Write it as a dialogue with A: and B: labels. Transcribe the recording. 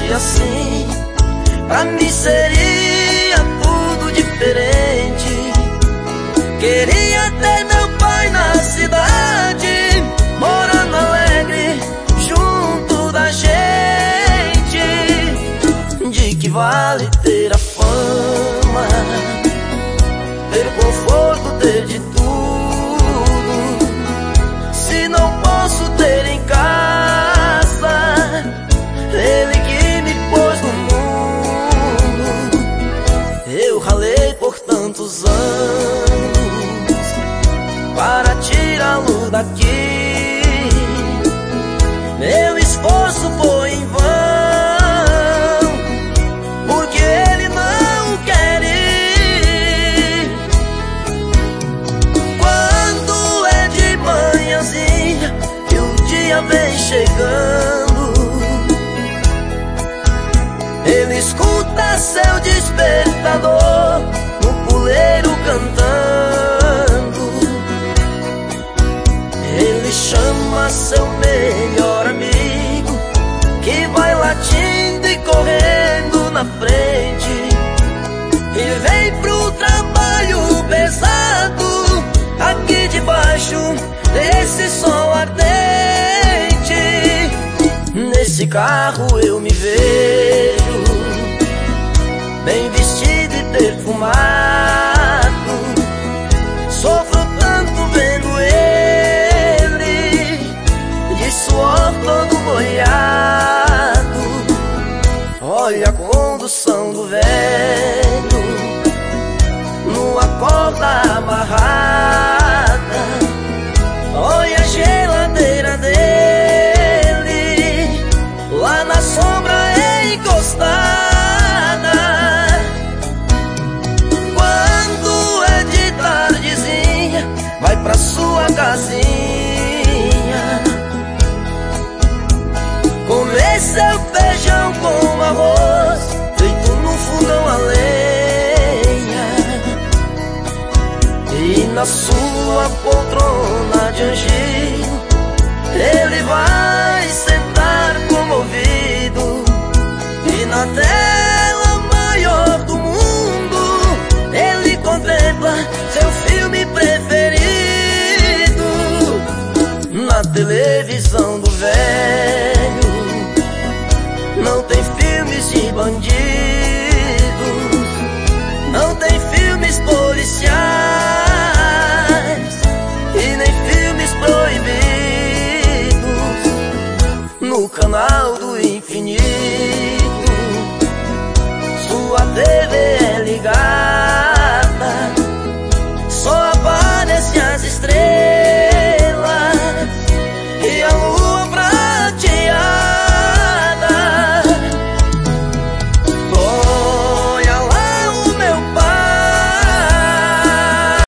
A: fosse assim, pra mim seria tudo diferente. Queria ter meu pai na cidade, morando alegre junto da gente. De que vale ter a fama, ter o conforto, ter de tudo, se não posso ter em casa ele que me pôs no mundo? Eu ralei por tantos anos para tirá-lo daqui. Meu esforço foi em vão, porque ele não quer ir. Quando é de manhãzinha e o dia vem chegando, ele escuta seu despertador no puleiro cantando. Ele chama seu melhor amigo, que vai latindo e correndo na frente, e vem pro trabalho pesado, aqui debaixo desse sol ardente. Nesse carro eu me vejo bem vestido e perfumado. Sofro tanto vendo ele de suor todo molhado. Olha a condução do velho numa corda amarrada. Olha a geladeira dele lá na sombra encostada. Quando é de tardezinha, vai pra sua casinha comer seu feijão com arroz feito no fogão a lenha. E na sua poltrona de anjinho ele vai sentar comovido, e na tela maior do mundo ele contempla seu filme preferido. Na televisão do velho não tem filmes de bandidos, não tem filmes policiais e nem filmes proibidos. No canal